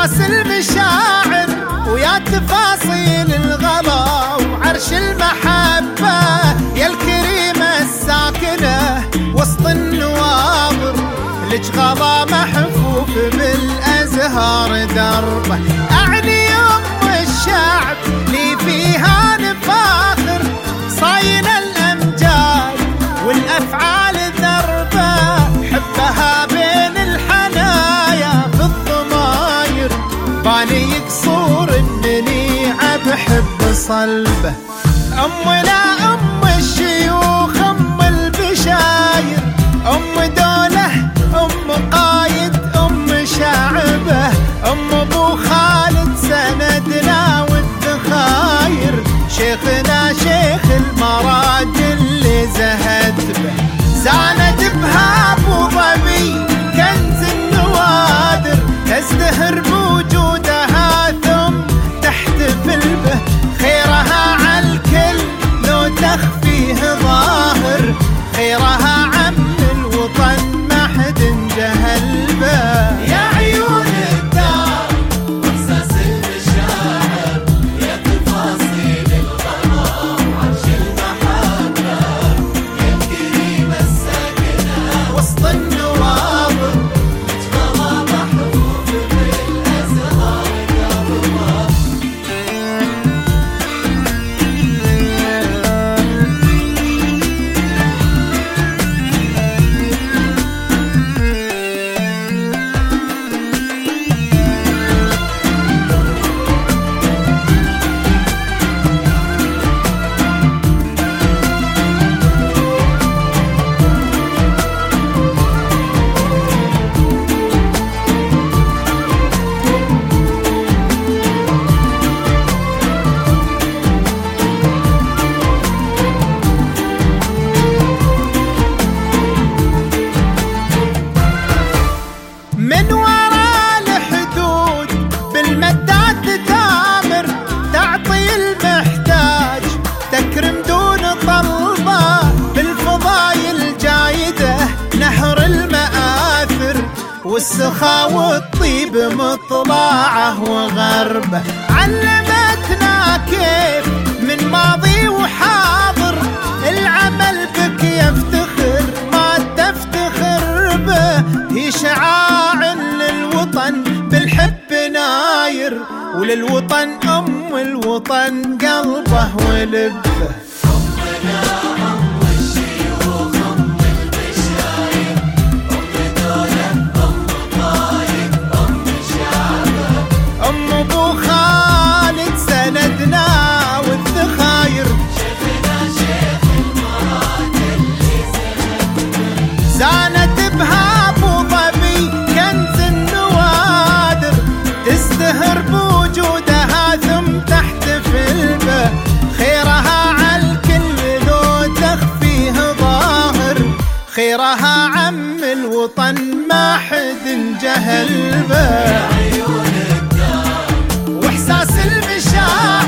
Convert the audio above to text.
واحساس المشاعر ويا تفاصيل الغلا وعرش المحبة يا الكريمة الساكنة وسط النواظر لج غلا محفوف بالأزهار دربه. أعني أم الشعب لي فيها نفاخر صاينة الأمجاد والأفعال ذربة حبها بين الحنايا في الضماير بالي يقصور انني بحب صلبه. أمنا أم الشيوخ أم البشاير أم دولة أم قايد أم شعبه أم أبو خالد سندنا والذخاير شيخنا شيخ المراج اللي زهد به. زاند بها أبو ظبي كنز النوادر تزدهر بوجودها ثم تحتفل به خيرها عالكل لو تخفيه ظاهر خيرها عم الوطن ما حد انجهل به. يا عيون الدار واحساس المشاعر يا تفاصيل الغرام عرش المحبة يا الكريمة الساكنة وسط النواظر غلا محفوف بالأزهار دربه. من وراء الحدود بالمدات تامر تعطي المحتاج تكرم دون طلبة بالفضايل جايدة نهر المآثر والسخا والطيب مطلعه وغربه. علمتنا كيف من ماضي وحاضر العمل بك يفتخر ما تفتخر به. هي شعاع للوطن بالحب ناير وللوطن أم الوطن قلبه ولبه. أمنا أم الشيوخ أم البشاير أم دولة أم قايد أم شعبه أم أبو خالد سندنا والذخاير شيخنا شيخ المراج اللي زاند بها أبو ظبي كنز النوادر تزدهر بوجودها ثم تحتفل به خيرها عالكل لو تخفيه ظاهر خيرها عم الوطن ما حد انجهل به. واحساس المشاعر